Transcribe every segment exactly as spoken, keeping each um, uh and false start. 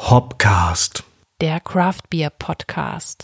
Hopcast, der Craft Beer Podcast.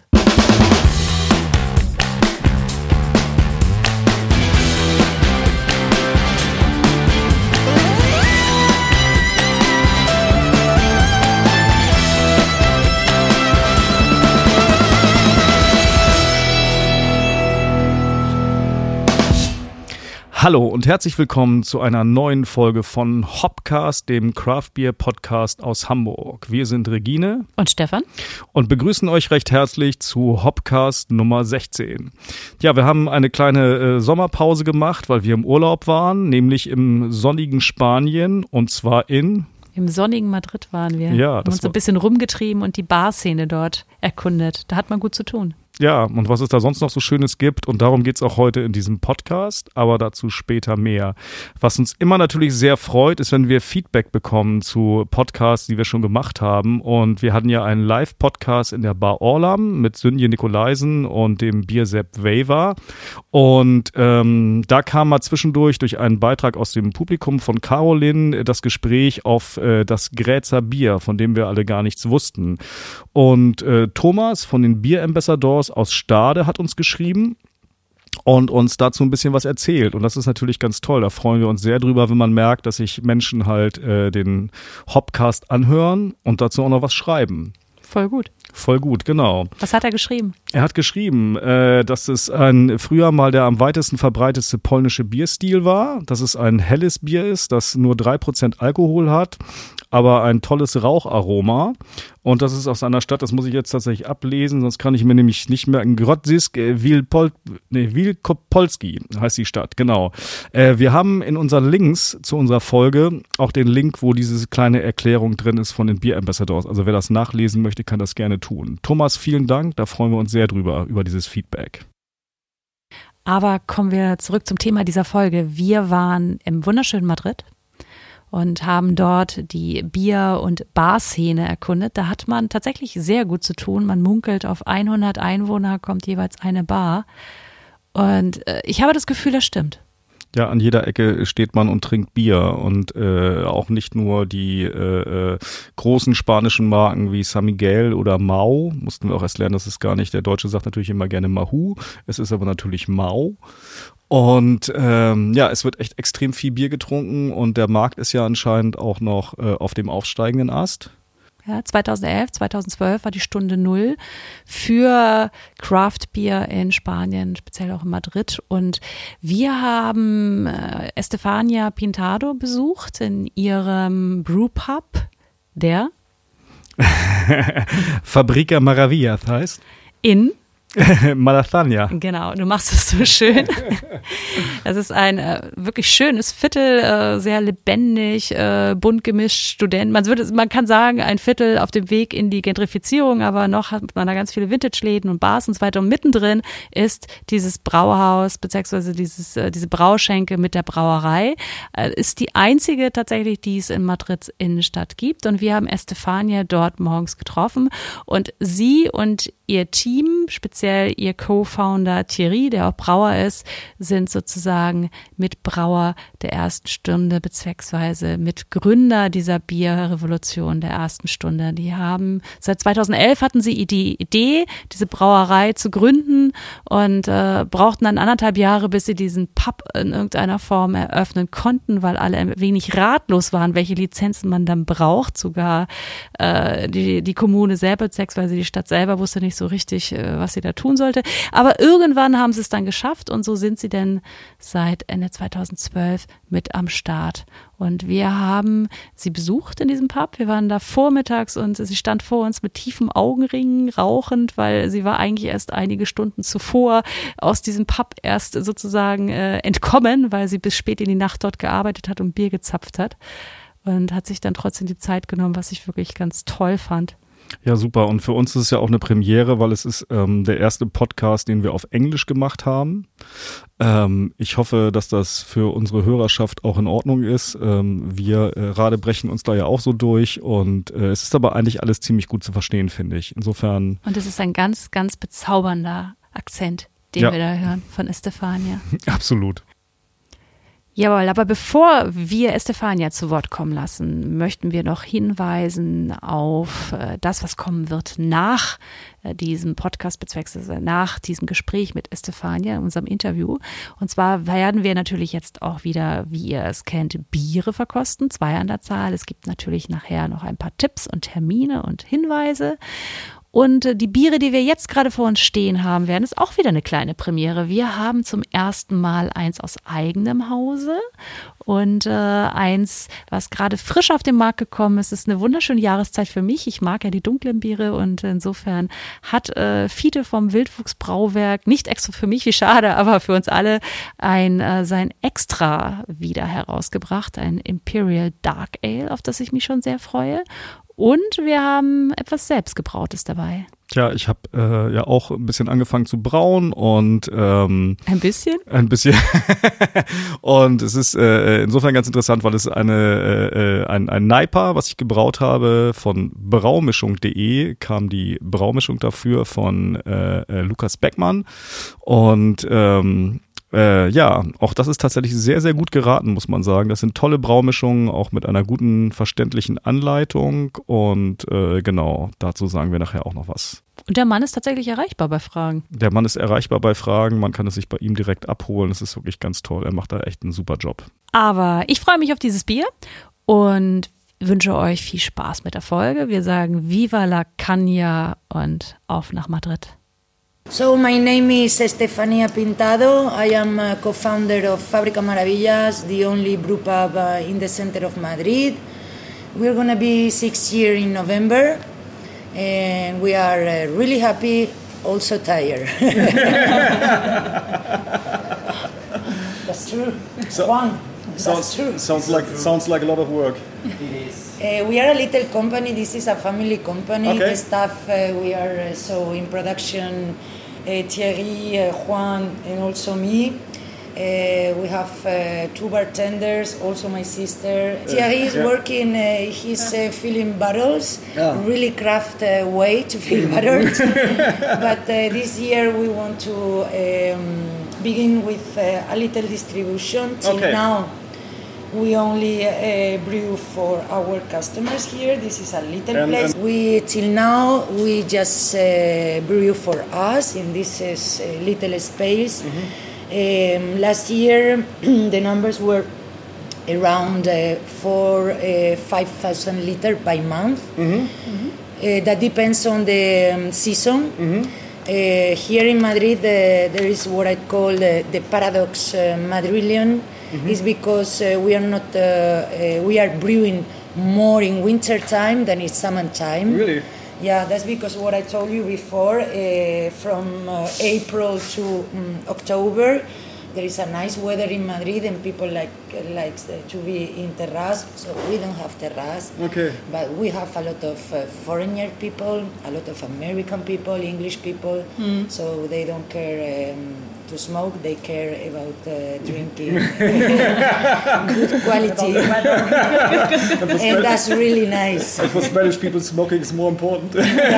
Hallo und herzlich willkommen zu einer neuen Folge von Hopcast, dem Craft Beer Podcast aus Hamburg. Wir sind Regine und Stefan und begrüßen euch recht herzlich zu Hopcast Nummer sechzehn. Ja, wir haben eine kleine äh, Sommerpause gemacht, weil wir im Urlaub waren, nämlich im sonnigen Spanien und zwar in... Im sonnigen Madrid waren wir. Ja, haben das uns so ein bisschen rumgetrieben und die Barszene dort erkundet. Da hat man gut zu tun. Ja, und was es da sonst noch so Schönes gibt, und darum geht's auch heute in diesem Podcast, aber dazu später mehr. Was uns immer natürlich sehr freut, ist, wenn wir Feedback bekommen zu Podcasts, die wir schon gemacht haben, und wir hatten ja einen Live-Podcast in der Bar Orlam mit Sünje Nikolaisen und dem Biersepp Waver, und ähm, da kam mal zwischendurch durch einen Beitrag aus dem Publikum von Caroline das Gespräch auf äh, das Grätzer Bier, von dem wir alle gar nichts wussten, und äh, Thomas von den Bier Ambassadors aus Stade hat uns geschrieben und uns dazu ein bisschen was erzählt. Und das ist natürlich ganz toll. Da freuen wir uns sehr drüber, wenn man merkt, dass sich Menschen halt äh, den Hopcast anhören und dazu auch noch was schreiben. Voll gut. Voll gut, genau. Was hat er geschrieben? Er hat geschrieben, äh, dass es ein früher mal der am weitesten verbreitetste polnische Bierstil war, dass es ein helles Bier ist, das nur drei Prozent Alkohol hat, aber ein tolles Raucharoma. Und das ist aus einer Stadt, das muss ich jetzt tatsächlich ablesen, sonst kann ich mir nämlich nicht merken. Grodzisk Wielpol, nee, Wielkopolski heißt die Stadt, genau. Äh, wir haben in unseren Links zu unserer Folge auch den Link, wo diese kleine Erklärung drin ist von den Bier Ambassadors. Also wer das nachlesen möchte, kann das gerne tun. Thomas, vielen Dank, da freuen wir uns sehr drüber, über dieses Feedback. Aber kommen wir zurück zum Thema dieser Folge. Wir waren im wunderschönen Madrid und haben dort die Bier- und Barszene erkundet. Da hat man tatsächlich sehr gut zu tun. Man munkelt, auf hundert Einwohner kommt jeweils eine Bar. Und äh, ich habe das Gefühl, das stimmt. Ja, an jeder Ecke steht man und trinkt Bier und äh, auch nicht nur die äh, äh, großen spanischen Marken wie San Miguel oder Mau, mussten wir auch erst lernen, das ist gar nicht, der Deutsche sagt natürlich immer gerne Mahou, es ist aber natürlich Mau. Und ähm, ja, es wird echt extrem viel Bier getrunken und der Markt ist ja anscheinend auch noch äh, auf dem aufsteigenden Ast. Ja, zweitausendelf, zweitausendzwölf war die Stunde Null für Craft Beer in Spanien, speziell auch in Madrid. Und wir haben äh, Estefania Pintado besucht in ihrem Brewpub, der Fabrica Maravillas heißt. In Malasaña. Genau, du machst es so schön. Das ist ein äh, wirklich schönes Viertel, äh, sehr lebendig, äh, bunt gemischt, Studenten. Man würde, man kann sagen, ein Viertel auf dem Weg in die Gentrifizierung, aber noch hat man da ganz viele Vintage-Läden und Bars und so weiter. Und mittendrin ist dieses Brauhaus, beziehungsweise dieses, äh, diese Brauschenke mit der Brauerei. Äh, ist die einzige tatsächlich, die es in Madrids Innenstadt gibt. Und wir haben Estefania dort morgens getroffen. Und sie und ihr Team, speziell ihr Co-Founder Thierry, der auch Brauer ist, sind sozusagen Mitbrauer der ersten Stunde beziehungsweise Mitgründer dieser Bierrevolution der ersten Stunde. Die haben, seit zweitausendelf hatten sie die Idee, diese Brauerei zu gründen und äh, brauchten dann anderthalb Jahre, bis sie diesen Pub in irgendeiner Form eröffnen konnten, weil alle ein wenig ratlos waren, welche Lizenzen man dann braucht. Sogar äh, die, die Kommune selber beziehungsweise die Stadt selber wusste nicht so richtig, äh, was sie da tun sollte. Aber irgendwann haben sie es dann geschafft und so sind sie denn seit Ende zweitausendzwölf mit am Start. Und wir haben sie besucht in diesem Pub. Wir waren da vormittags und sie stand vor uns mit tiefen Augenringen, rauchend, weil sie war eigentlich erst einige Stunden zuvor aus diesem Pub erst sozusagen äh, entkommen, weil sie bis spät in die Nacht dort gearbeitet hat und Bier gezapft hat. Und hat sich dann trotzdem die Zeit genommen, was ich wirklich ganz toll fand. Ja, super. Und für uns ist es ja auch eine Premiere, weil es ist ähm, der erste Podcast, den wir auf Englisch gemacht haben. Ähm, ich hoffe, dass das für unsere Hörerschaft auch in Ordnung ist. Ähm, wir äh, gerade brechen uns da ja auch so durch und äh, es ist aber eigentlich alles ziemlich gut zu verstehen, finde ich. Insofern. Und es ist ein ganz, ganz bezaubernder Akzent, den ja. wir da hören von Estefania. Absolut. Jawohl, aber bevor wir Estefania zu Wort kommen lassen, möchten wir noch hinweisen auf äh, das, was kommen wird nach äh, diesem Podcast, beziehungsweise nach diesem Gespräch mit Estefania, unserem Interview. Und zwar werden wir natürlich jetzt auch wieder, wie ihr es kennt, Biere verkosten, zwei an der Zahl. Es gibt natürlich nachher noch ein paar Tipps und Termine und Hinweise. Und die Biere, die wir jetzt gerade vor uns stehen haben werden, ist auch wieder eine kleine Premiere. Wir haben zum ersten Mal eins aus eigenem Hause und äh, eins, was gerade frisch auf den Markt gekommen ist. Es ist eine wunderschöne Jahreszeit für mich. Ich mag ja die dunklen Biere und insofern hat äh, Fiete vom Wildwuchs Brauwerk, nicht extra für mich, wie schade, aber für uns alle, ein äh, sein Extra wieder herausgebracht, ein Imperial Dark Ale, auf das ich mich schon sehr freue. Und wir haben etwas Selbstgebrautes dabei. Tja, ich habe äh, ja auch ein bisschen angefangen zu brauen und ähm, ein bisschen? Ein bisschen. Und es ist äh, insofern ganz interessant, weil es eine äh, ein, ein Naipa, was ich gebraut habe, von braumischung punkt de, kam die Braumischung dafür von äh, äh, Lukas Beckmann. Und ähm, Äh, ja, auch das ist tatsächlich sehr, sehr gut geraten, muss man sagen. Das sind tolle Braumischungen, auch mit einer guten, verständlichen Anleitung. Und äh, genau, dazu sagen wir nachher auch noch was. Und der Mann ist tatsächlich erreichbar bei Fragen. Der Mann ist erreichbar bei Fragen. Man kann es sich bei ihm direkt abholen. Das ist wirklich ganz toll. Er macht da echt einen super Job. Aber ich freue mich auf dieses Bier und wünsche euch viel Spaß mit der Folge. Wir sagen Viva la Caña und auf nach Madrid. So my name is Estefania Pintado. I am a co-founder of Fábrica Maravillas, the only brew pub uh, in the center of Madrid. We're going to be six years in November, and we are uh, really happy, also tired. That's true. So, Juan, sounds, that's true. Sounds like sounds like a lot of work. It is. Uh, we are a little company. This is a family company. Okay. The staff, uh, we are uh, so in production. Uh, Thierry, uh, Juan, and also me. Uh, we have uh, two bartenders, also my sister. Uh, Thierry is yeah. working, uh, he's uh, filling bottles, yeah. really craft uh, way to fill bottles. But uh, this year we want to um, begin with uh, a little distribution. Till okay. now we only uh, brew for our customers here. This is a little and, place. And we till now we just uh, brew for us in this uh, little space. Mm-hmm. Um, last year the numbers were around uh, four, uh, five thousand liters by month. Mm-hmm. Mm-hmm. Uh, that depends on the um, season. Mm-hmm. Uh, here in Madrid, uh, there is what I call uh, the paradox uh, Madrillian. Mm-hmm. Is because uh, we are not uh, uh, we are brewing more in winter time than in summer time. Really? Yeah, that's because what I told you before. Uh, from uh, April to um, October, there is a nice weather in Madrid, and people like like to be in terrace. So we don't have terrace. Okay. But we have a lot of uh, foreigner people, a lot of American people, English people. Mm. So they don't care. Um, to smoke, they care about uh, drinking good quality. And that's really nice. And for Spanish people, smoking is more important.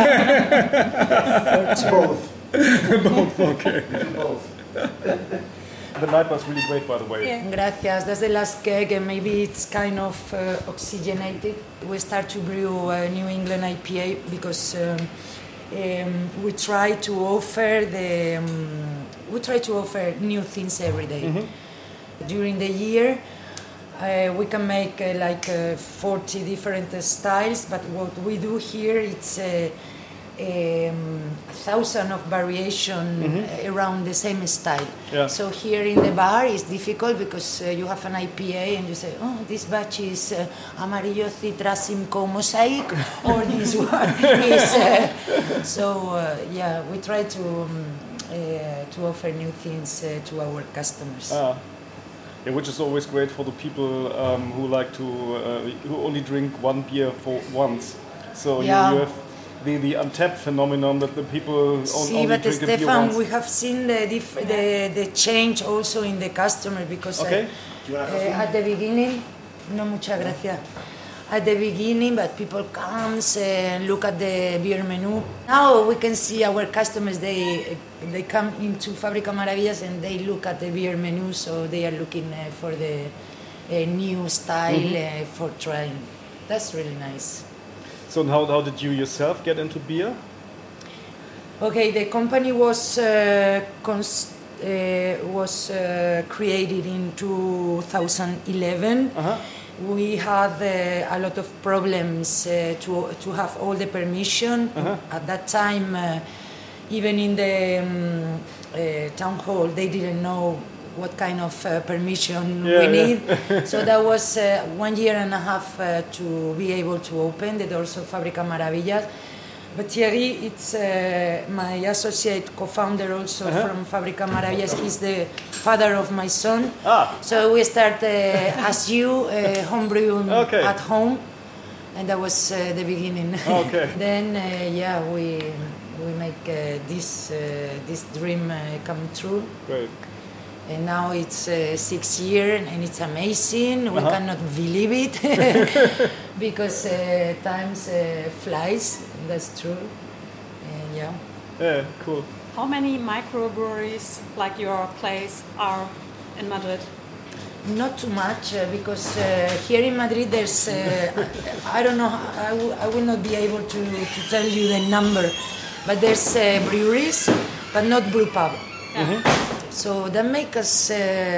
Yeah. Both. Both, okay. Both. The night was really great, by the way. Yeah. Gracias. That's the last keg, and maybe it's kind of uh, oxygenated. We start to brew a New England I P A because um, um, we try to offer the um, we try to offer new things every day. Mm-hmm. During the year, uh, we can make uh, like uh, forty different uh, styles, but what we do here it's uh, um, a thousand of variation mm-hmm. around the same style. Yeah. So here in the bar it's difficult because uh, you have an I P A and you say, oh, this batch is uh, Amarillo Citra Simcoe Mosaic, or this one is. Uh, so uh, yeah, we try to. Um, Uh, to offer new things uh, to our customers. Ah. Yeah, which is always great for the people um, who like to, uh, who only drink one beer for once. So yeah. you, you have the, the untapped phenomenon that the people See, only but drink Stefan, a beer once. we have seen the, diff- the the change also in the customer because okay. uh, uh, at the beginning, no muchas gracias. at the beginning, but people comes and look at the beer menu. Now we can see our customers, they they come into Fábrica Maravillas and they look at the beer menu, so they are looking uh, for the uh, new style mm-hmm. uh, for trying. That's really nice. So how, how did you yourself get into beer? Okay, the company was uh, cons- uh, was uh, created in two thousand eleven. Uh-huh. We had uh, a lot of problems uh, to to have all the permission. Uh-huh. At that time, uh, even in the um, uh, town hall, they didn't know what kind of uh, permission yeah, we need. Yeah. So that was uh, one year and a half uh, to be able to open the doors of Fábrica Maravillas. But Thierry, it's uh, my associate co-founder also uh-huh. from Fábrica Maravillas. He's the father of my son. Ah. So we start uh, as you, uh, homebrew okay. at home. And that was uh, the beginning. Okay. Then, uh, yeah, we we make uh, this, uh, this dream uh, come true. Great. And now it's uh, six years and it's amazing. We uh-huh. cannot believe it because uh, times uh, flies. That's true. And yeah. Yeah, cool. How many microbreweries like your place are in Madrid? Not too much uh, because uh, here in Madrid there's, uh, I don't know, I, w- I will not be able to, to tell you the number, but there's uh, breweries, but not brew pub. Yeah. Mm-hmm. So that makes us, uh,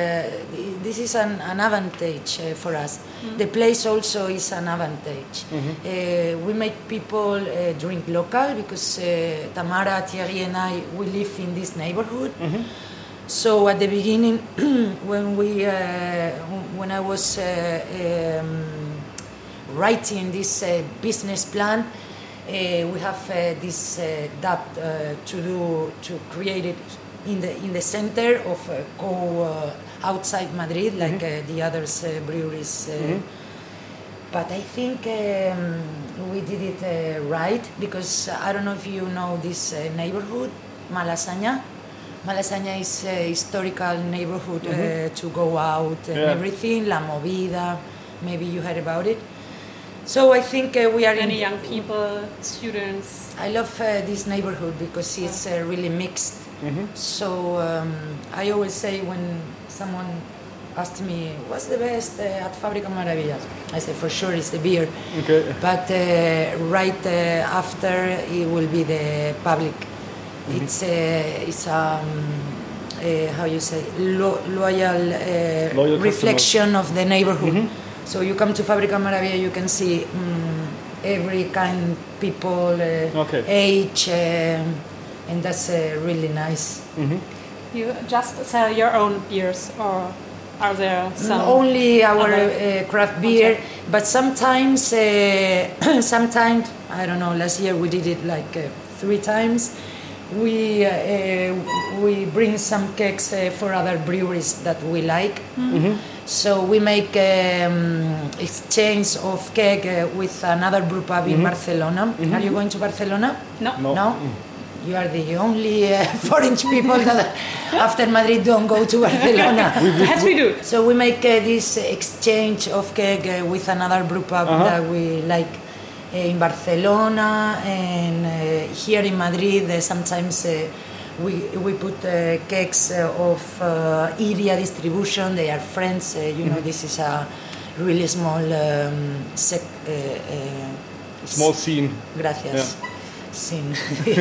this is an, an advantage uh, for us. Mm-hmm. The place also is an advantage. Mm-hmm. Uh, we make people uh, drink local because uh, Tamara, Thierry and I, we live in this neighborhood. Mm-hmm. So at the beginning, when we, uh, when I was uh, um, writing this uh, business plan, uh, we have uh, this uh, that uh, to do, to create it in the in the center of uh, go uh, outside Madrid like mm-hmm. uh, the others uh, breweries uh, mm-hmm. but I think um, we did it uh, right because I don't know if you know this uh, neighborhood Malasaña. Malasaña is a historical neighborhood mm-hmm. uh, to go out and yeah. everything, La Movida, maybe you heard about it. So I think uh, we are many in young people, students. I love uh, this neighborhood because it's uh, really mixed. Mm-hmm. So um, I always say when someone asks me what's the best uh, at Fábrica Maravillas, I say for sure it's the beer. Okay. But uh, right uh, after it will be the public. Mm-hmm. It's uh, it's um, uh, how you say lo- loyal, uh, loyal reflection of the neighborhood. Mm-hmm. So you come to Fábrica Maravillas, you can see um, every kind of people, uh, okay. age. Uh, And that's uh, really nice. Mm-hmm. You just sell your own beers, or are there some? Only our uh, craft beer, okay. But sometimes, uh, sometimes I don't know. Last year we did it like uh, three times. We uh, we bring some kegs uh, for other breweries that we like. Mm-hmm. So we make um, exchange of keg uh, with another brew pub mm-hmm. in Barcelona. Mm-hmm. Are you going to Barcelona? No. No. no? Mm. You are the only uh, foreign people that after Madrid don't go to Barcelona. Yes, we do. So we make uh, this exchange of keg uh, with another brew pub uh-huh. that we like uh, in Barcelona and uh, here in Madrid. Uh, sometimes uh, we we put uh, kegs uh, of uh, Iria distribution. They are friends. Uh, you mm-hmm. know, this is a really small um, sec, uh, uh, small scene. Gracias. Yeah. Scene.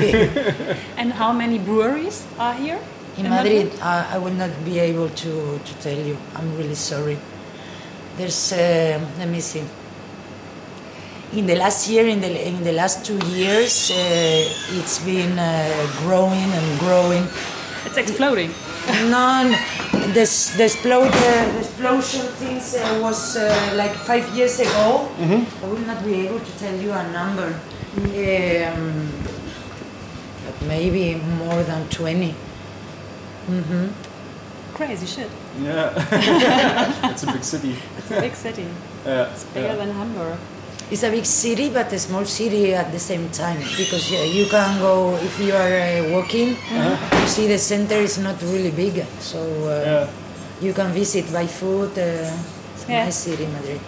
And how many breweries are here? In, in Madrid, Madrid? Uh, I will not be able to, to tell you. I'm really sorry. There's, uh, let me see. In the last year, in the in the last two years, uh, it's been uh, growing and growing. It's exploding. No, the the, explode, uh, the explosion things uh, was uh, like five years ago. Mm-hmm. I will not be able to tell you a number. Um, but maybe more than twenty. Mm-hmm. Crazy shit. Yeah, it's a big city. It's a big city. Yeah. It's bigger yeah. than Hamburg. It's a big city, but a small city at the same time. Because uh, you can go, if you are uh, walking, uh-huh. you see the center is not really big. So uh, yeah. you can visit by foot. Uh, it's a yeah. nice city, Madrid.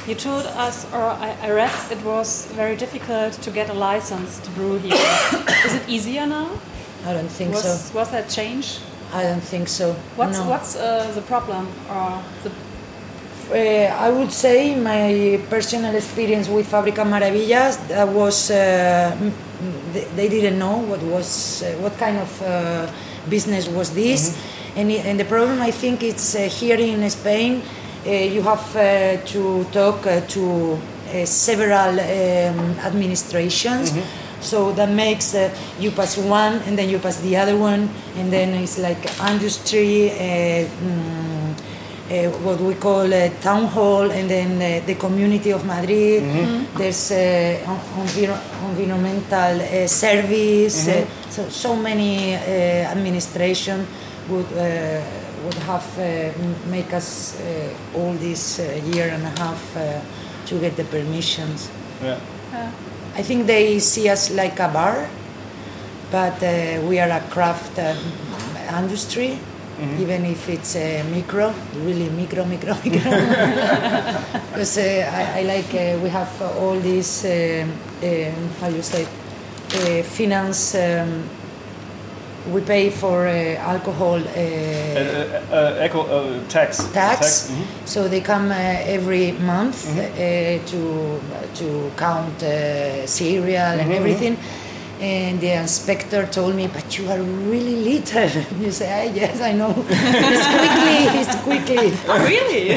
You told us, or I, I read, it was very difficult to get a license to brew here. Is it easier now? I don't think was, so. Was that change? I don't think so. What's no. what's uh, the problem? Or the Uh, I would say my personal experience with Fábrica Maravillas that was uh, they, they didn't know what was uh, what kind of uh, business was this, mm-hmm. and, it, and the problem I think it's uh, here in Spain. Uh, you have uh, to talk uh, to uh, several um, administrations. Mm-hmm. So that makes uh, you pass one and then you pass the other one, and then it's like industry. Uh, mm, Uh, what we call a town hall, and then uh, the community of Madrid. Mm-hmm. There's uh, envir- environmental uh, service. Mm-hmm. uh, so so many uh, administration would uh, would have uh, make us uh, all this uh, year and a half uh, to get the permissions. Yeah. uh, I think they see us like a bar, but uh, we are a craft uh, industry. Mm-hmm. Even if it's uh, micro, really micro, micro, micro. Because uh, I, I like, uh, we have uh, all these, uh, uh, how you say, uh, finance, um, we pay for uh, alcohol. Uh, uh, uh, eco, uh, tax. Tax. tax. Mm-hmm. So they come uh, every month Mm-hmm. uh, to, to count uh, cereal and Mm-hmm. everything. And the inspector told me, but you are really little. You say, ah, yes, I know. It's quickly, it's quickly. Oh, really?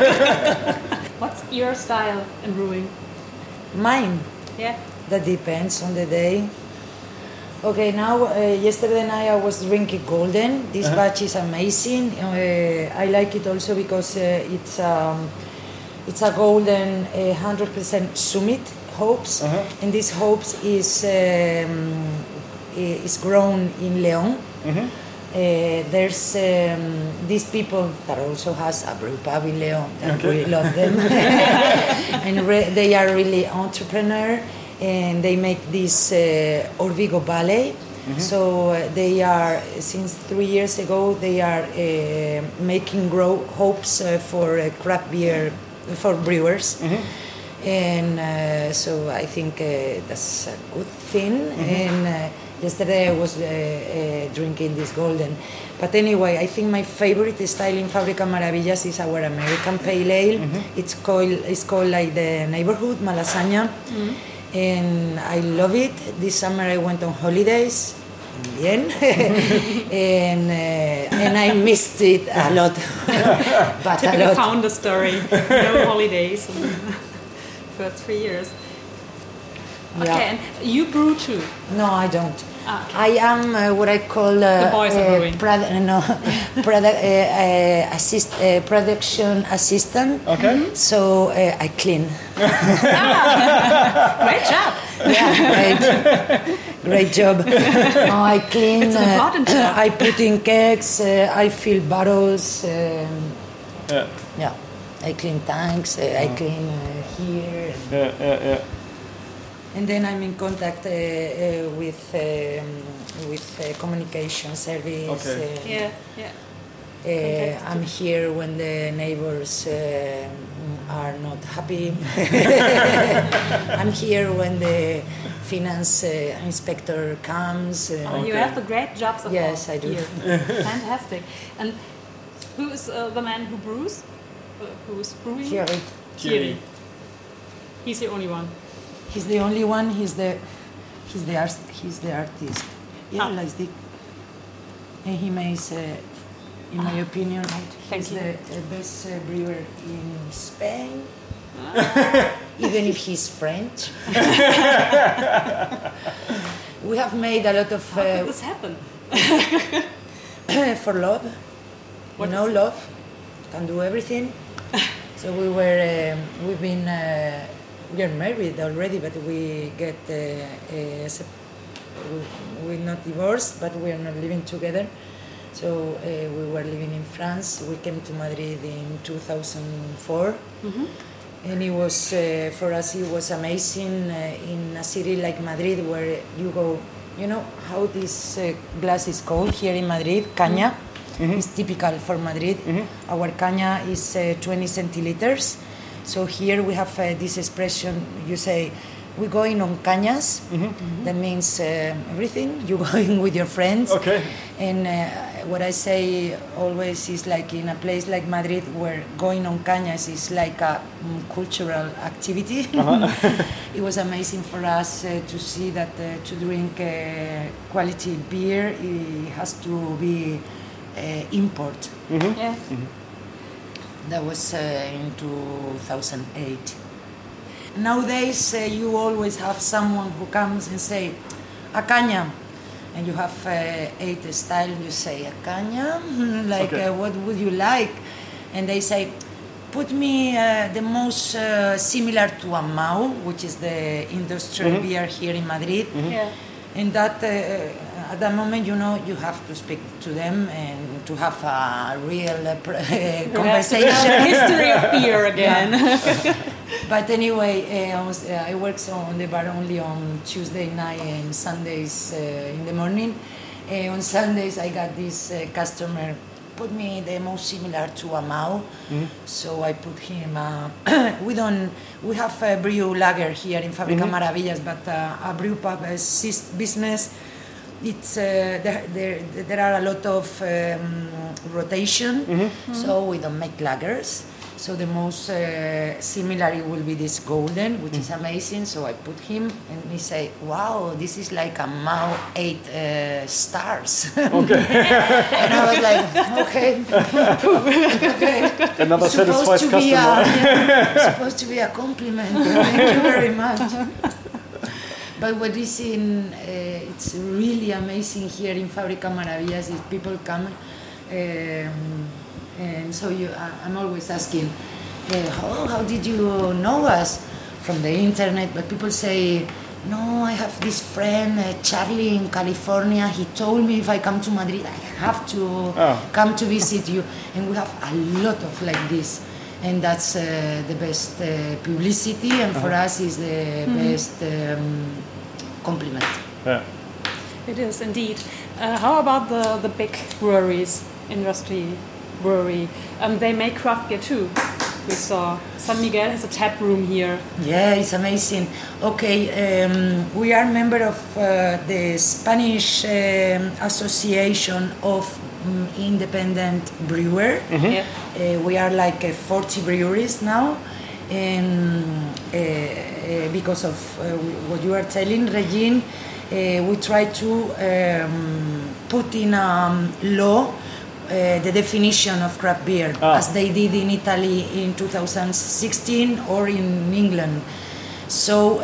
What's your style in brewing? Mine, Yeah. that depends on the day. Okay, now, uh, yesterday night I was drinking Golden. This uh-huh. batch is amazing. Uh, I like it also because uh, it's, um, it's a Golden uh, one hundred percent Summit hops, uh-huh. and this hops is um, is grown in León. Mm-hmm. Uh, there's um, these people that also has a brew pub in León. I okay. really love them, and re- they are really entrepreneur, and they make this uh, Orvigo Valley. Mm-hmm. So uh, they are, since three years ago, they are uh, making grow hops uh, for uh, craft beer for brewers. Mm-hmm. And uh, so I think uh, that's a good thing. Mm-hmm. And uh, yesterday I was uh, uh, drinking this Golden. But anyway, I think my favorite style in Fábrica Maravillas is our American Pale Ale. Mm-hmm. It's called it's called like the neighborhood Malasaña, mm-hmm. and I love it. This summer I went on holidays. Bien. and uh, and I missed it a lot. But Typical a lot. founder story. No holidays. For three years. Okay, Yeah. and you brew too? No, I don't. Ah, okay. I am uh, what I call uh, The boys are uh, brewing. produ- no, produ- uh, uh, assist, uh, production assistant. Okay. So uh, I clean. Great job. Yeah, great, great job. Oh, I clean. It's an uh, important job. I put in kegs. Uh, I fill bottles. Um, Yeah. yeah, I clean tanks. Uh, I clean uh, here. Yeah, yeah, yeah. And then I'm in contact uh, uh, with um, with uh, communication service. Okay. Uh, Yeah, yeah. uh, I'm here when the neighbors uh, are not happy. I'm here when the finance uh, inspector comes. Uh, Oh, you Okay. have the great jobs of Yes, all I do. here. Fantastic. And who is uh, the man who brews? Uh, who is brewing? Thierry. Thierry. He's the only one. He's the only one. He's the he's the art, he's the artist. Yeah, Ah. like the, and he makes, uh, in my opinion, Thank he's you. the, the best uh, brewer in Spain. Even if he's French. We have made a lot of How did uh, this happen? for love. What you know, is- love can do everything. So we were, um, we've been, uh, we are married already, but we get, uh, uh, sep- we- we're not divorced, but we are not living together. So uh, we were living in France. We came to Madrid in two thousand four. Mm-hmm. And it was, uh, for us, it was amazing uh, in a city like Madrid where you go, you know how this uh, glass is called here in Madrid, caña. Mm-hmm. It's typical for Madrid. Mm-hmm. Our caña is uh, twenty centiliters, So here we have uh, this expression, you say, we're going on cañas. Mm-hmm. Mm-hmm. That means uh, everything. You're going with your friends. Okay. And uh, what I say always is like in a place like Madrid where going on cañas is like a um, cultural activity. Uh-huh. It was amazing for us uh, to see that uh, to drink uh, quality beer, it has to be uh, import. Mm-hmm. Yeah. Mm-hmm. That was uh, in two thousand eight. Nowadays, uh, you always have someone who comes and say, a caña. And you have uh, eight style, and you say, a caña? Like, Okay. uh, what would you like? And they say, put me uh, the most uh, similar to a Mau, which is the industrial Mm-hmm. beer here in Madrid. Yeah. And that, uh, at that moment, you know, you have to speak to them and to have a real uh, pr- uh, conversation. History of beer again. But anyway, uh, I, was, uh, I work so on the bar only on Tuesday night and Sundays uh, in the morning. Uh, on Sundays, I got this uh, customer put me the most similar to a Mau. Mm-hmm. So I put him. Uh, we don't. We have a brew lager here in Fábrica Mm-hmm. Maravillas, but uh, a brew pub uh, sis- business. It's uh, there, there. There are a lot of um, rotation, Mm-hmm. so we don't make lagers. So the most uh, similar it will be this golden, which is amazing. So I put him, and he say, "Wow, this is like a Mau eight uh, stars." Okay. And I was like, "Okay, okay." Another satisfied to customer. be a, yeah, supposed to be a compliment. Thank you very much. But what is in, uh, it's really amazing here in Fábrica Maravillas is people come. Um, And so you, I- I'm always asking, uh, how, how did you know us? From the internet, but people say, no, I have this friend, uh, Charlie in California. He told me if I come to Madrid, I have to Oh. come to visit you. And we have a lot of like this. And that's uh, the best uh, publicity, and for us is the best um, compliment. Yeah. It is indeed. Uh, how about the, the big breweries, industry brewery? Um, they make craft beer too. We saw San Miguel has a tap room here. Yeah, it's amazing. Okay, um, we are member of uh, the Spanish um, Association of um, Independent Brewer. Yeah. Uh, we are like uh, forty breweries now, and uh, uh, because of uh, what you are telling, Regine, uh, we try to um, put in a um, law uh, the definition of craft beer, Ah. as they did in Italy in two thousand sixteen or in England. So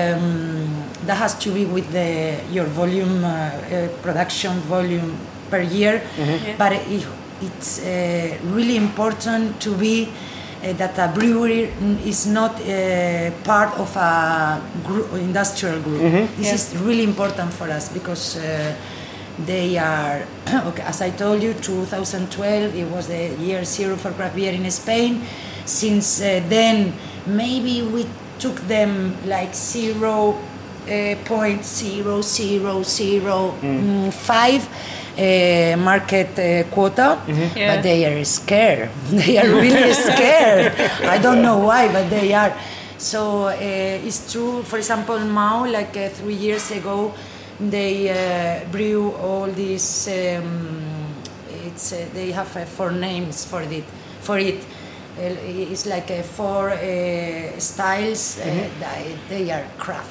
um, that has to be with the, your volume, uh, uh, production volume per year, Yeah. but it, it's uh, really important to be uh, that a brewery is not uh, part of a group, industrial group. This Yeah. is really important for us because uh, they are, okay, as I told you, two thousand twelve, it was the year zero for craft beer in Spain. Since uh, then, maybe we took them like zero point zero zero zero five uh, market uh, quota, Yeah. but they are scared. They are really scared. I don't know why, but they are. So uh, it's true. For example, Mau, like uh, three years ago, they uh, brew all these. Um, it's uh, they have uh, four names for it. For it, uh, it's like uh, four uh, styles. Uh, that they are craft.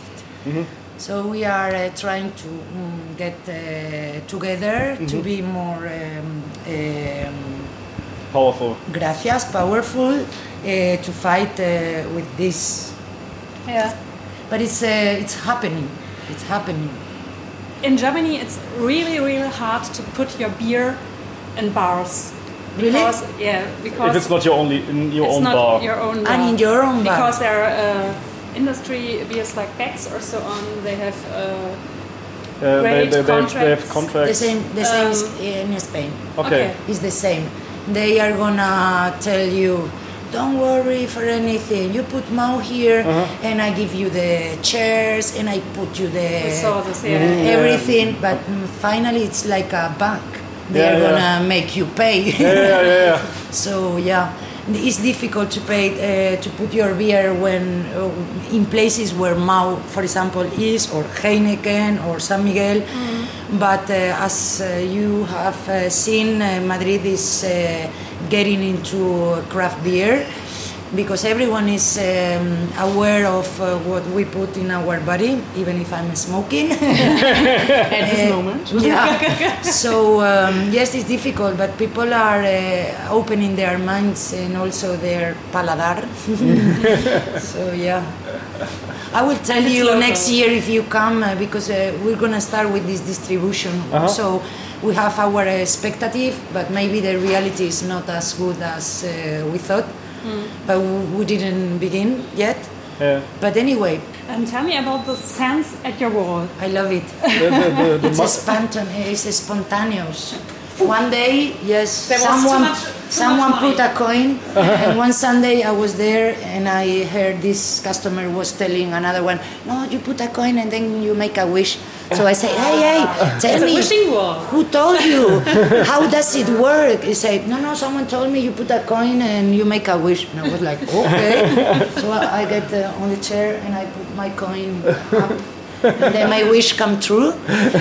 So we are uh, trying to um, get uh, together to be more um, um, Powerful. gracias, powerful, uh, to fight uh, with this. Yeah. But it's uh, it's happening. It's happening. In Germany, it's really, really hard to put your beer in bars. Really? Because, yeah, because If it's not your only in your it's own not bar. your own bar. And in your own bar. Because there are uh, industry beers like Beck's or so on. They have uh, Uh, they, great they, they, have, they have contracts. contracts. The same, the same Um, is in Spain. Okay. Okay. It's the same. They are gonna tell you, don't worry for anything. You put Mau here, and I give you the chairs, and I put you the we saw this, yeah. Mhm. everything. But mm, finally, it's like a bank. They Yeah, are yeah. gonna make you pay. Yeah, yeah, yeah, yeah. So yeah, it's difficult to pay uh, to put your beer when uh, in places where Mau, for example, is, or Heineken or San Miguel. Mm. But uh, as uh, you have uh, seen, uh, Madrid is uh, getting into craft beer, because everyone is um, aware of uh, what we put in our body, even if I'm smoking. At this uh, moment. Yeah. So, um, yes, it's difficult, but people are uh, opening their minds and also their paladar. So, yeah. I will tell you local. Next year if you come, uh, because uh, we're going to start with this distribution. Uh-huh. So we have our expectative, but maybe the reality is not as good as uh, we thought. Mm. But we didn't begin yet. Yeah. But anyway. Um, tell me about the scents at your wall. I love it. the, the, the, it's, a spontan- it's a spontaneous. One day, yes, there someone, was too much, too someone much put a coin, and one Sunday I was there and I heard this customer was telling another one, no, you put a coin and then you make a wish. So I said, hey, hey, tell it's me, a wishing wall. Who told you? How does it work? He said, no, no, someone told me you put a coin and you make a wish. And I was like, okay. So I get uh, on the chair and I put my coin up. And then my wish come true.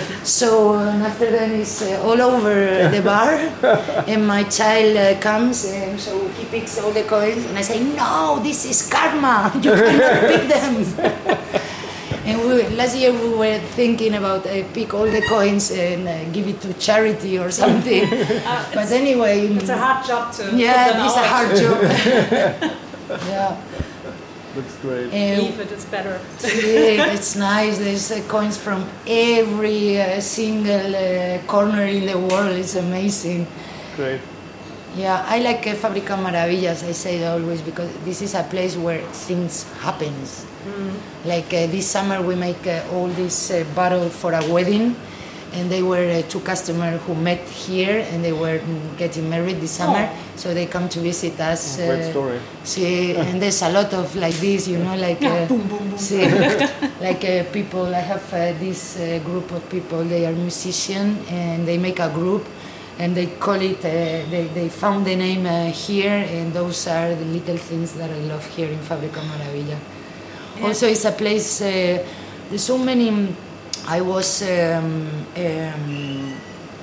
So uh, after that it's uh, all over the bar, and my child uh, comes, and so he picks all the coins, and I say, no, this is karma, you cannot pick them. And we, last year we were thinking about uh, pick all the coins and uh, give it to charity or something. Uh, but anyway, it's a hard job to. Yeah, it's a hard job. Yeah. That's great. Um, Leave it, it's better. Yeah, it's nice. There's uh, coins from every uh, single uh, corner in the world. It's amazing. Great. Yeah, I like uh, Fábrica Maravillas. I say it always because this is a place where things happen. Mm. Like uh, this summer we make uh, all this uh, bottle for a wedding. And they were uh, two customers who met here, and they were mm, getting married this summer. Oh. So they come to visit us. Oh, great uh, story. See, and there's a lot of like this, you know, like uh, boom, boom, boom. See, like uh, people. I have uh, this uh, group of people. They are musicians, and they make a group, and they call it. Uh, they they found the name uh, here, and those are the little things that I love here in Fábrica Maravilla. Yeah. Also, it's a place. Uh, there's so many. I was um, um,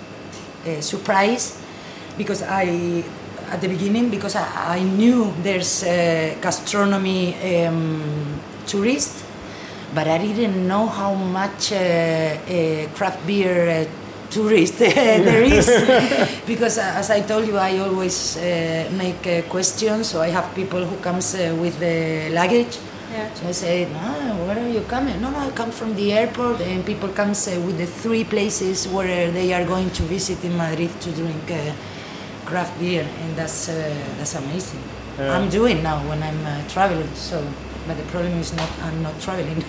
uh, surprised because I, at the beginning, because I, I knew there's uh, gastronomy um, tourists, but I didn't know how much uh, uh, craft beer uh, tourist there is. Because uh, as I told you, I always uh, make uh, questions, so I have people who comes uh, with the luggage. Yeah. So I said, no, where are you coming? No, no, I come from the airport, and people come uh, with the three places where they are going to visit in Madrid to drink uh, craft beer, and that's uh, that's amazing. Yeah. I'm doing now when I'm uh, traveling, so but the problem is not I'm not traveling,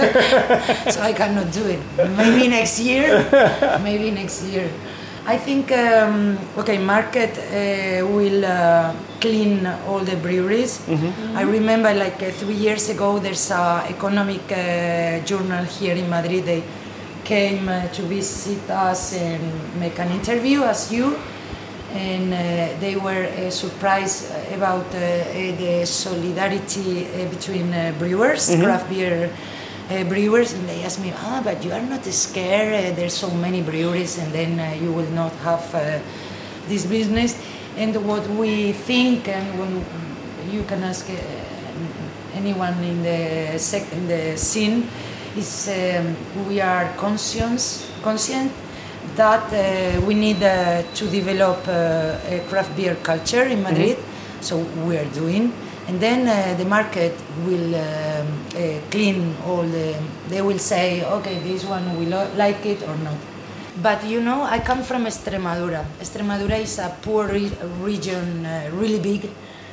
so I cannot do it. Maybe next year, maybe next year. I think, um, okay, market uh, will uh, clean all the breweries. Mm-hmm. Mm-hmm. I remember like uh, three years ago, there's an economic uh, journal here in Madrid. They came uh, to visit us and make an interview as you. And uh, they were uh, surprised about uh, uh, the solidarity uh, between uh, brewers, mm-hmm. craft beer Uh, brewers, and they asked me, ah, but you are not scared, uh, there's so many breweries, and then uh, you will not have uh, this business. And what we think, and when you can ask uh, anyone in the sec- in the scene, is um, we are conscious, conscient that uh, we need uh, to develop uh, a craft beer culture in Madrid, mm-hmm. so we are doing. And then uh, the market will um, uh, clean all the. They will say, okay, this one we lo- like it or not. But you know, I come from Extremadura. Extremadura is a poor re- region, uh, really big,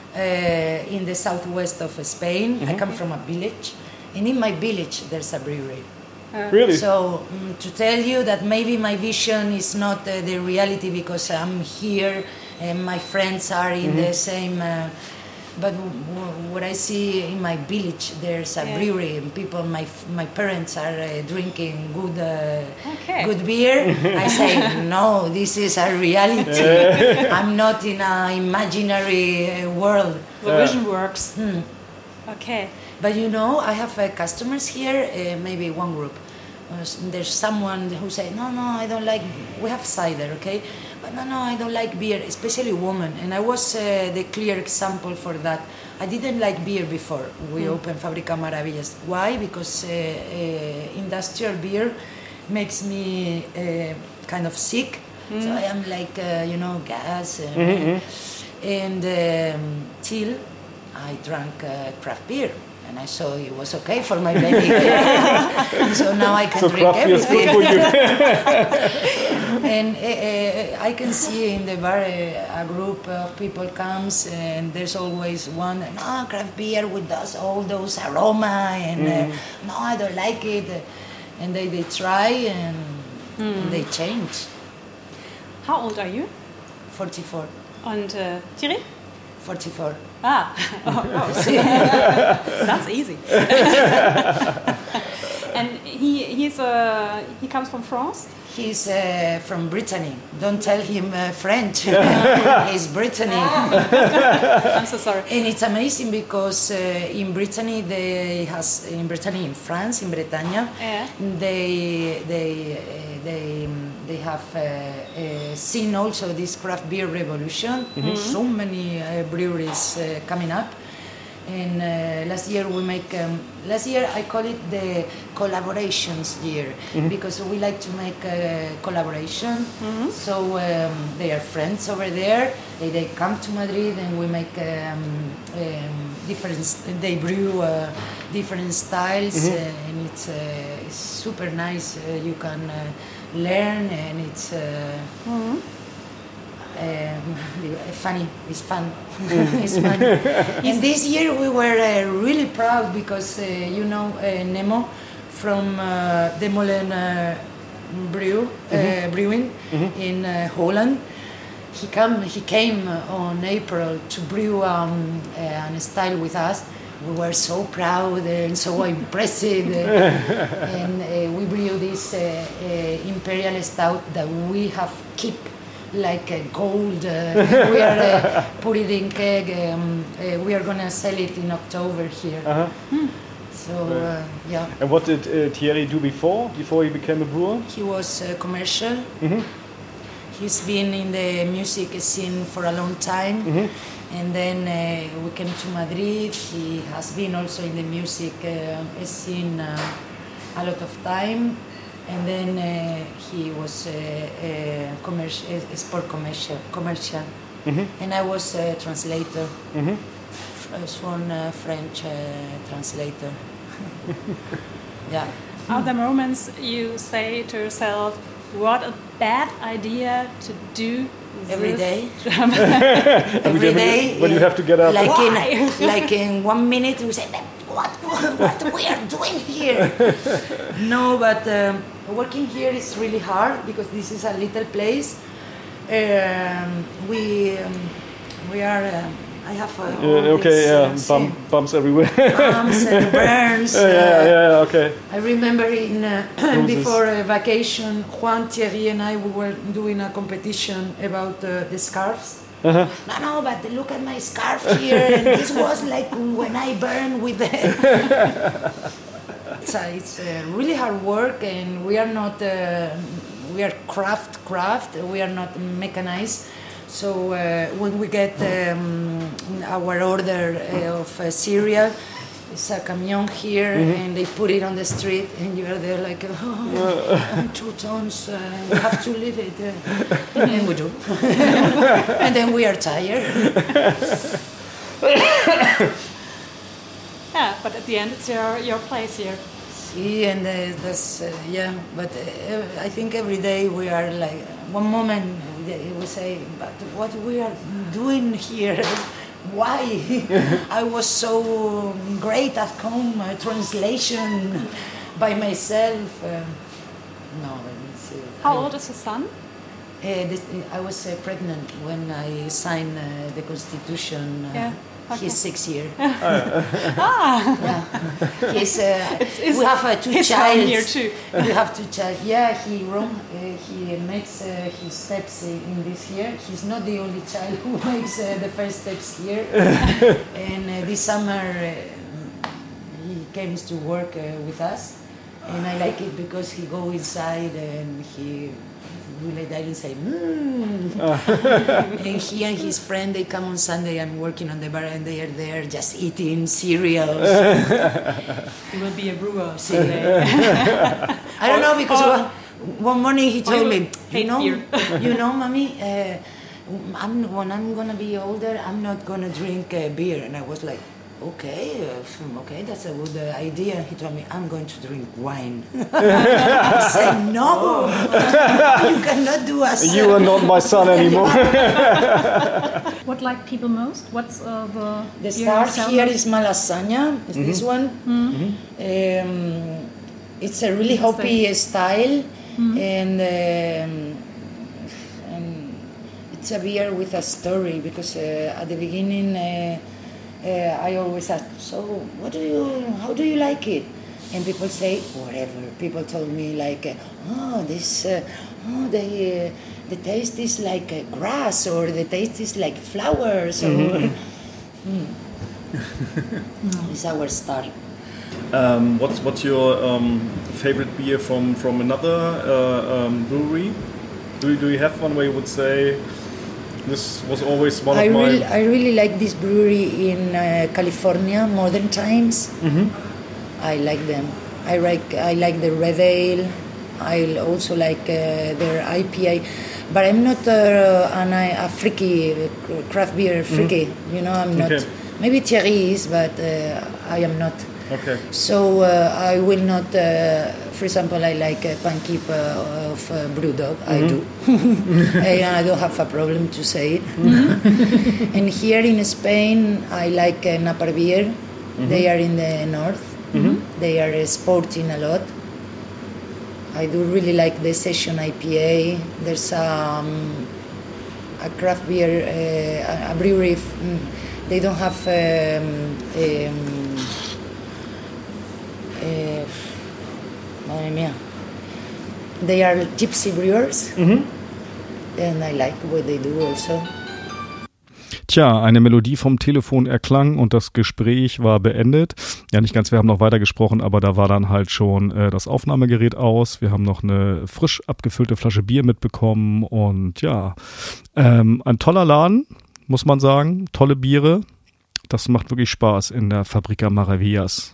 uh, in the southwest of Spain. Mm-hmm. I come from a village, and in my village there's a brewery. Uh, really? So um, to tell you that maybe my vision is not uh, the reality because I'm here and my friends are in mm-hmm. the same. Uh, but w- what I see in my village, there's a Yeah. brewery, and people, my f- my parents are uh, drinking good uh, Okay. good beer. I say no, this is a reality. I'm not in an imaginary uh, world. The vision works. Hmm. Okay. But you know, I have uh, customers here, uh, maybe one group. Uh, s- there's someone who say, no, no, I don't like, we have cider, okay? But no, no, I don't like beer, especially women. And I was uh, the clear example for that. I didn't like beer before we opened Fábrica Maravillas. Why? Because uh, uh, industrial beer makes me uh, kind of sick. So I am like, uh, you know, gas. Uh, And um, till I drank uh, craft beer, and I saw it was okay for my belly. So now I can So drink craft beer is good everything. for you. And uh, uh, I can see in the bar uh, a group of people comes, and there's always one. No, craft beer with those, all those aroma, and uh, no, I don't like it. And they, they try and, and they change. How old are you? forty-four. And uh, Thierry? forty-four. Ah, oh, oh. That's easy. And he he's uh, he comes from France. He's uh, from Brittany. Don't tell him uh, French. He's Brittany. I'm so sorry. And it's amazing because uh, in Brittany, they has in Brittany, in France, in Bretagne, Yeah. they they uh, they um, they have uh, uh, seen also this craft beer revolution. So many uh, breweries uh, coming up. And uh, last year we make um, last year I call it the collaborations year because we like to make a collaboration. So um, they are friends over there. They, they come to Madrid and we make um, um, different. They brew uh, different styles uh, and it's, uh, it's super nice. Uh, you can uh, learn and it's. Uh, Um, funny, it's fun. It's fun. And this year we were uh, really proud because uh, you know uh, Nemo from uh, Demolen uh, Brew uh, Brewing in uh, Holland. He come he came on April to brew um, uh, a style with us. We were so proud and so impressive, uh, and uh, we brew this uh, uh, imperial stout that we have keep like uh, gold. Uh, we are uh, put it in keg. Um, uh, we are gonna sell it in October here. Uh-huh. So uh, yeah, And what did uh, Thierry do before? Before he became a brewer? he was uh, commercial. He's been in the music scene for a long time. And then uh, we came to Madrid. He has been also in the music uh, scene uh, a lot of time. And then uh, he was a, a, commercial, a sport commercial, commercial. And I was a translator, F- one uh, French uh, translator. Yeah. Are there moments you say to yourself, "What a bad idea to do Every this day. German?" Every day, When you have to get up. like Why? in like in one minute, we say, "What, what we are doing here?" No, but um, working here is really hard because this is a little place. Um, we um, we are. Um, I have uh, all Yeah, okay, these, yeah, uh, see, bump, bumps everywhere. bumps and burns. yeah, yeah, uh, yeah, yeah, okay. I remember in uh, Bruises. before a vacation, Juan, Thierry, and I we were doing a competition about uh, the scarves. Uh-huh. No, no, but look at my scarf here, and this was like when I burned with the. So it's uh, really hard work, and we are not. Uh, we are craft craft. We are not mechanized. So uh, when we get um, our order uh, of uh, cereal, it's a camion here, and they put it on the street, and you are there like, oh, two tons, uh, we have to leave it, uh, and we do, and then we are tired. Yeah, but at the end, it's your your place here. See, and uh, that's uh, yeah. But uh, I think every day we are like one moment we say, but what we are doing here? Why? I was so great at home uh, translation by myself. Uh, no, it's, uh, How I- old is your son? Uh, this, I was uh, pregnant when I signed uh, the constitution. Uh, Yeah. He's six years. ah. Yeah. He's, uh, it's, we have uh, two his childs. here too. We have two child. Yeah, he roam, uh, he makes uh, his steps in this here. He's not the only child who makes uh, the first steps here. And uh, this summer uh, he came to work uh, with us, and I like it because he go inside and he. Really, I didn't say, mmm. And he and his friend, they come on Sunday. I'm working on the bar, and they are there just eating cereals. He will be a brewer someday. I don't know because or, one, one morning he told me, you know, beer. you know, mommy, uh, I'm, when I'm gonna be older, I'm not gonna drink uh, beer. And I was like, okay, uh, okay, that's a good uh, idea. He told me, I'm going to drink wine. I said, no, you cannot do us. You are not my son anymore. What like people most? What's uh, the The beer start yourself? here is Malasaña, is this one. Mm-hmm. Um, it's a really hoppy style, Mm-hmm. and, um, and it's a beer with a story because uh, at the beginning uh, uh, I always ask, so what do you, how do you like it? And people say whatever. People told me like, uh, oh, this, uh, oh, they, uh, the taste is like uh, grass, or the taste is like flowers, or. Mm. It's our start. Um, what's what's your um, favorite beer from from another uh, um, brewery? Do you, do you have one where you would say this was always one I of my? really, I really like this brewery in uh, California, Modern Times. Mm-hmm. I like them. I like I like the red ale. I also like uh, their I P A, but I'm not uh, an, a freaky craft beer freaky. Mm-hmm. You know, I'm not. Okay. Maybe Thierry is, but uh, I am not. Okay. So uh, I will not. Uh, for example, I like uh, Pankip uh, of uh, Brewdog. Mm-hmm. I do. I, I don't have a problem to say it. Mm-hmm. And here in Spain, I like uh, Napa Beer. Mm-hmm. They are in the north. Mm-hmm. They are uh, sporting a lot. I do really like the Session I P A. There's um, a craft beer, uh, a brewery. Mm, they don't have. Um, um, uh, madre mía. They are gypsy brewers, mm-hmm. and I like what they do also. Tja, eine Melodie vom Telefon erklang und das Gespräch war beendet. Ja, nicht ganz, wir haben noch weiter gesprochen, aber da war dann halt schon äh, das Aufnahmegerät aus. Wir haben noch eine frisch abgefüllte Flasche Bier mitbekommen und ja, ähm, ein toller Laden, muss man sagen. Tolle Biere. Das macht wirklich Spaß in der Fábrica Maravillas.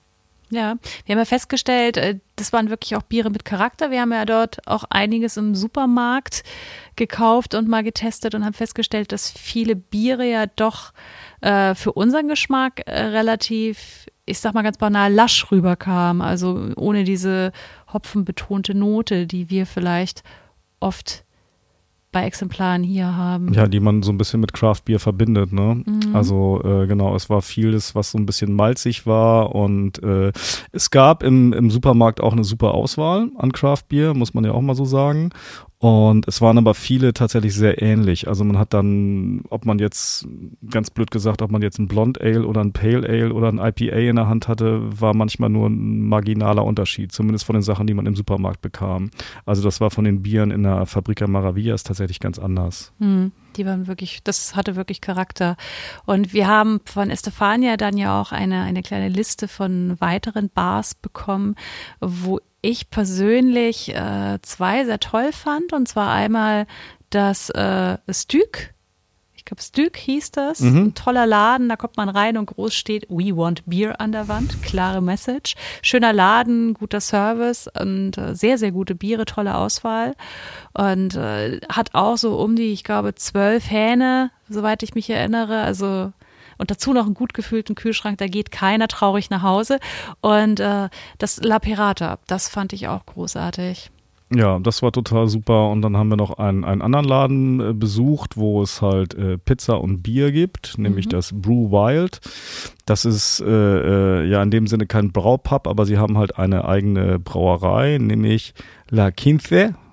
Ja, wir haben ja festgestellt, das waren wirklich auch Biere mit Charakter. Wir haben ja dort auch einiges im Supermarkt gekauft und mal getestet und haben festgestellt, dass viele Biere ja doch äh, für unseren Geschmack äh, relativ, ich sag mal ganz banal, lasch rüberkamen. Also ohne diese hopfenbetonte Note, die wir vielleicht oft bei Exemplaren hier haben. Ja, die man so ein bisschen mit Craft Beer verbindet, ne? Mhm. Also äh, genau, es war vieles, was so ein bisschen malzig war und äh, es gab im, im Supermarkt auch eine super Auswahl an Craft Beer, muss man ja auch mal so sagen. Und es waren aber viele tatsächlich sehr ähnlich. Also man hat dann, ob man jetzt, ganz blöd gesagt, ob man jetzt ein Blonde Ale oder ein Pale Ale oder ein I P A in der Hand hatte, war manchmal nur ein marginaler Unterschied, zumindest von den Sachen, die man im Supermarkt bekam. Also das war von den Bieren in der Fábrica Maravillas tatsächlich ganz anders. Hm, die waren wirklich, das hatte wirklich Charakter. Und wir haben von Estefania dann ja auch eine, eine kleine Liste von weiteren Bars bekommen, wo ich persönlich äh, zwei sehr toll fand, und zwar einmal das äh, Stück, ich glaube Stück hieß das, mhm. Ein toller Laden, da kommt man rein und groß steht We want beer an der Wand, klare Message, schöner Laden, guter Service und äh, sehr, sehr gute Biere, tolle Auswahl und äh, hat auch so um die, ich glaube, zwölf Hähne, soweit ich mich erinnere, also und dazu noch einen gut gefüllten Kühlschrank, da geht keiner traurig nach Hause. Und äh, das La Pirata, das fand ich auch großartig. Ja, das war total super. Und dann haben wir noch einen, einen anderen Laden äh, besucht, wo es halt äh, Pizza und Bier gibt, nämlich mhm. das Brew Wild. Das ist äh, äh, ja in dem Sinne kein Braupub, aber sie haben halt eine eigene Brauerei, nämlich La Quince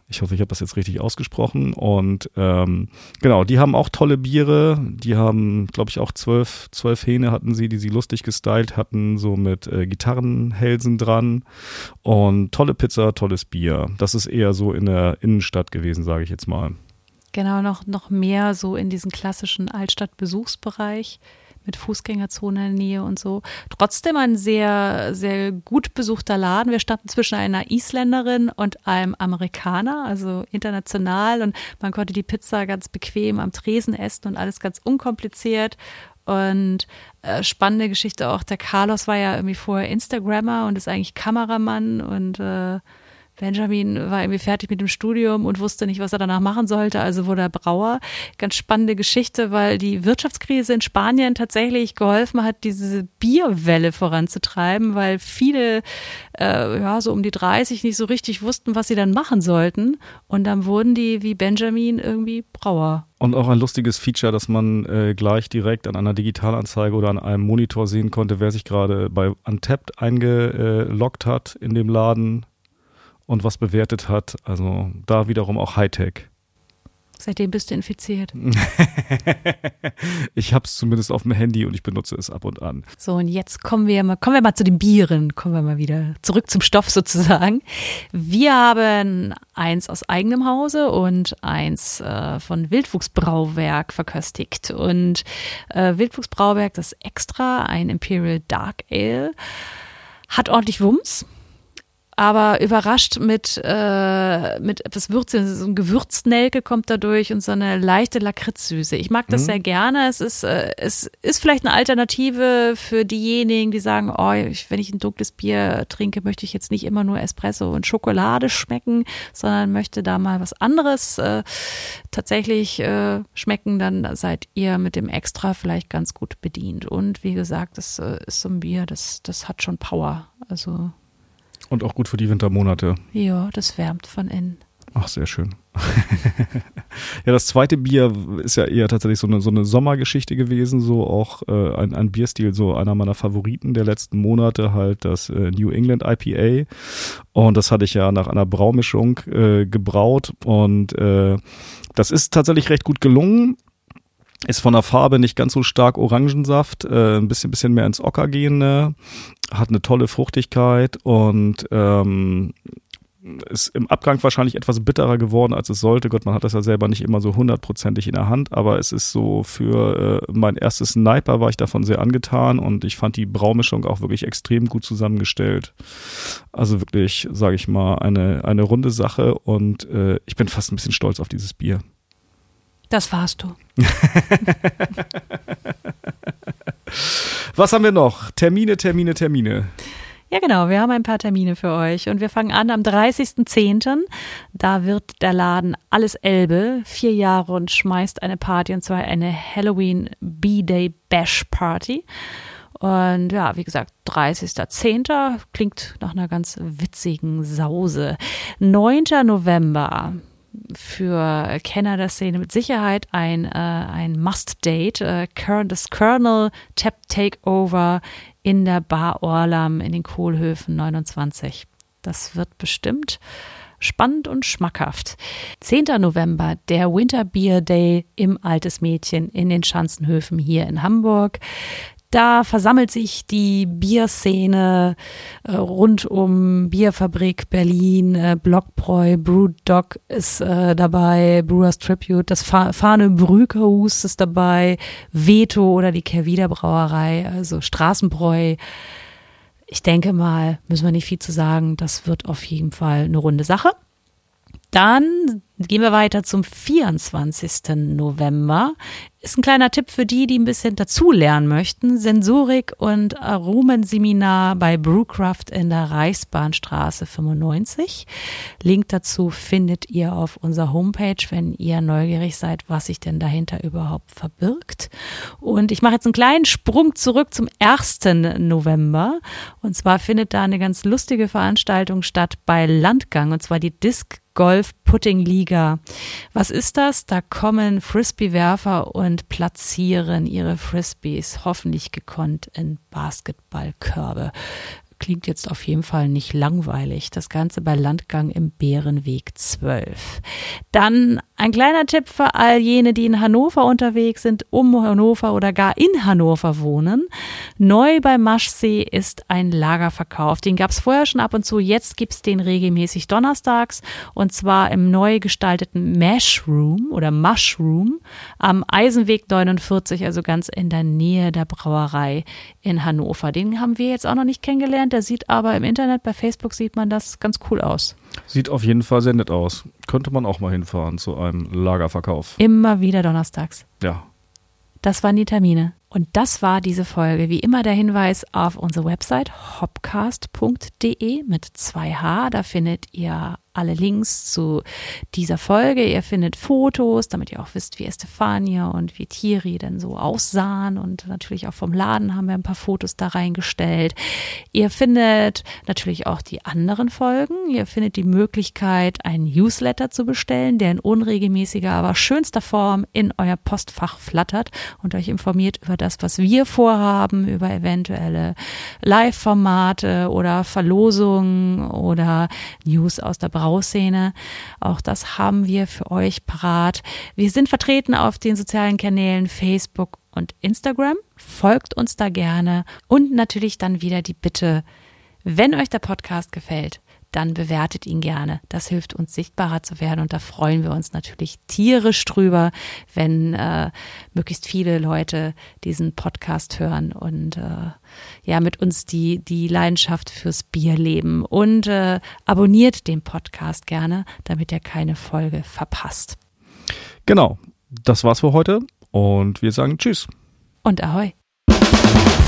Ich hoffe, ich habe das jetzt richtig ausgesprochen. Und ähm, genau, die haben auch tolle Biere. Die haben, glaube ich, auch zwölf, zwölf Hähne hatten sie, die sie lustig gestylt hatten, so mit äh, Gitarrenhälsen dran. Und tolle Pizza, tolles Bier. Das ist eher so in der Innenstadt gewesen, sage ich jetzt mal. Genau, noch, noch mehr so in diesen klassischen Altstadt-Besuchsbereich mit Fußgängerzone in der Nähe und so. Trotzdem ein sehr, sehr gut besuchter Laden. Wir standen zwischen einer Isländerin und einem Amerikaner, also international, und man konnte die Pizza ganz bequem am Tresen essen und alles ganz unkompliziert. Und äh, spannende Geschichte auch, der Carlos war ja irgendwie vorher Instagrammer und ist eigentlich Kameramann und äh, Benjamin war irgendwie fertig mit dem Studium und wusste nicht, was er danach machen sollte, also wurde er Brauer. Ganz spannende Geschichte, weil die Wirtschaftskrise in Spanien tatsächlich geholfen hat, diese Bierwelle voranzutreiben, weil viele, äh, ja, so um die dreißig nicht so richtig wussten, was sie dann machen sollten. Und dann wurden die, wie Benjamin, irgendwie Brauer. Und auch ein lustiges Feature, dass man äh, gleich direkt an einer Digitalanzeige oder an einem Monitor sehen konnte, wer sich gerade bei Untappd eingeloggt hat in dem Laden und was bewertet hat. Also da wiederum auch Hightech. Seitdem bist du infiziert. Ich habe es zumindest auf dem Handy und ich benutze es ab und an. So, und jetzt kommen wir mal, kommen wir mal zu den Bieren. Kommen wir mal wieder zurück zum Stoff sozusagen. Wir haben eins aus eigenem Hause und eins äh, von Wildwuchsbrauwerk verköstigt. Und äh, Wildwuchsbrauwerk, das Extra, ein Imperial Dark Ale, hat ordentlich Wumms. Aber überrascht mit, äh, mit etwas Würze, so ein Gewürznelke kommt dadurch und so eine leichte Lakritzsüße. Ich mag das mhm. sehr gerne. Es ist, äh, es ist vielleicht eine Alternative für diejenigen, die sagen, oh, ich, wenn ich ein dunkles Bier trinke, möchte ich jetzt nicht immer nur Espresso und Schokolade schmecken, sondern möchte da mal was anderes äh, tatsächlich äh, schmecken. Dann seid ihr mit dem Extra vielleicht ganz gut bedient. Und wie gesagt, das äh, ist so ein Bier, das, das hat schon Power. Also und auch gut für die Wintermonate. Ja, das wärmt von innen. Ach, sehr schön. Ja, das zweite Bier ist ja eher tatsächlich so eine, so eine Sommergeschichte gewesen, so auch äh, ein, ein Bierstil, so einer meiner Favoriten der letzten Monate, halt das äh, New England I P A. Und das hatte ich ja nach einer Braumischung äh, gebraut und äh, das ist tatsächlich recht gut gelungen. Ist von der Farbe nicht ganz so stark Orangensaft, äh, ein bisschen, bisschen mehr ins Ocker gehende, hat eine tolle Fruchtigkeit und ähm, ist im Abgang wahrscheinlich etwas bitterer geworden, als es sollte. Gott, man hat das ja selber nicht immer so hundertprozentig in der Hand, aber es ist so für äh, mein erstes Sniper war ich davon sehr angetan und ich fand die Braumischung auch wirklich extrem gut zusammengestellt. Also wirklich, sage ich mal, eine, eine runde Sache und äh, ich bin fast ein bisschen stolz auf dieses Bier. Das warst du. Was haben wir noch? Termine, Termine, Termine. Ja, genau. Wir haben ein paar Termine für euch und wir fangen an am dreißigsten zehnten Da wird der Laden Alles Elbe vier Jahre und schmeißt eine Party, und zwar eine Halloween B-Day Bash Party. Und ja, wie gesagt, dreißigsten zehnten klingt nach einer ganz witzigen Sause. neunten November für Kenner der Szene mit Sicherheit ein, äh, ein Must-Date. Äh, das Colonel Tap Takeover in der Bar Orlam in den Kohlhöfen neunundzwanzig. Das wird bestimmt spannend und schmackhaft. zehnten November, der Winter Beer Day im Altes Mädchen in den Schanzenhöfen hier in Hamburg. Da versammelt sich die Bierszene äh, rund um Bierfabrik Berlin, äh, Blockbräu, Brewdog ist äh, dabei, Brewers Tribute, das Fa- Fahne Brükerhus ist dabei, Veto oder die Kehrwieder Brauerei, also Straßenbräu. Ich denke mal, müssen wir nicht viel zu sagen, das wird auf jeden Fall eine runde Sache. Dann gehen wir weiter zum vierundzwanzigsten November. Ist ein kleiner Tipp für die, die ein bisschen dazulernen möchten. Sensorik- und Aromenseminar bei Brewcraft in der Reichsbahnstraße fünfundneunzig. Link dazu findet ihr auf unserer Homepage, wenn ihr neugierig seid, was sich denn dahinter überhaupt verbirgt. Und ich mache jetzt einen kleinen Sprung zurück zum ersten November. Und zwar findet da eine ganz lustige Veranstaltung statt bei Landgang, und zwar die Disc Golf Putting Liga. Was ist das? Da kommen Frisbee-Werfer und platzieren ihre Frisbees hoffentlich gekonnt in Basketballkörbe. klingt jetzt auf jeden Fall nicht langweilig. Das Ganze bei Landgang im Bärenweg zwölf. Dann ein kleiner Tipp für all jene, die in Hannover unterwegs sind, um Hannover oder gar in Hannover wohnen. Neu bei Maschsee ist ein Lagerverkauf. Den gab es vorher schon ab und zu, jetzt gibt es den regelmäßig donnerstags und zwar im neu gestalteten Mashroom oder Mushroom am Eisenweg neunundvierzig, also ganz in der Nähe der Brauerei in Hannover. Den haben wir jetzt auch noch nicht kennengelernt, der sieht aber im Internet, bei Facebook sieht man das ganz cool aus. Sieht auf jeden Fall sehr nett aus. Könnte man auch mal hinfahren zu einem Lagerverkauf. Immer wieder donnerstags. Ja. Das waren die Termine. Und das war diese Folge. Wie immer der Hinweis auf unsere Website hopcast punkt de mit zwei H. Da findet ihr alle Links zu dieser Folge. Ihr findet Fotos, damit ihr auch wisst, wie Estefania und wie Thierry denn so aussahen. Und natürlich auch vom Laden haben wir ein paar Fotos da reingestellt. Ihr findet natürlich auch die anderen Folgen. Ihr findet die Möglichkeit, einen Newsletter zu bestellen, der in unregelmäßiger, aber schönster Form in euer Postfach flattert und euch informiert über das, was wir vorhaben, über eventuelle Live-Formate oder Verlosungen oder News aus der Brauszene. Auch das haben wir für euch parat. Wir sind vertreten auf den sozialen Kanälen Facebook und Instagram. Folgt uns da gerne. Und natürlich dann wieder die Bitte, wenn euch der Podcast gefällt, dann bewertet ihn gerne. Das hilft uns, sichtbarer zu werden und da freuen wir uns natürlich tierisch drüber, wenn äh, möglichst viele Leute diesen Podcast hören und äh, ja mit uns die die Leidenschaft fürs Bier leben. Und äh, abonniert den Podcast gerne, damit ihr keine Folge verpasst. Genau, das war's für heute und wir sagen Tschüss. Und Ahoi.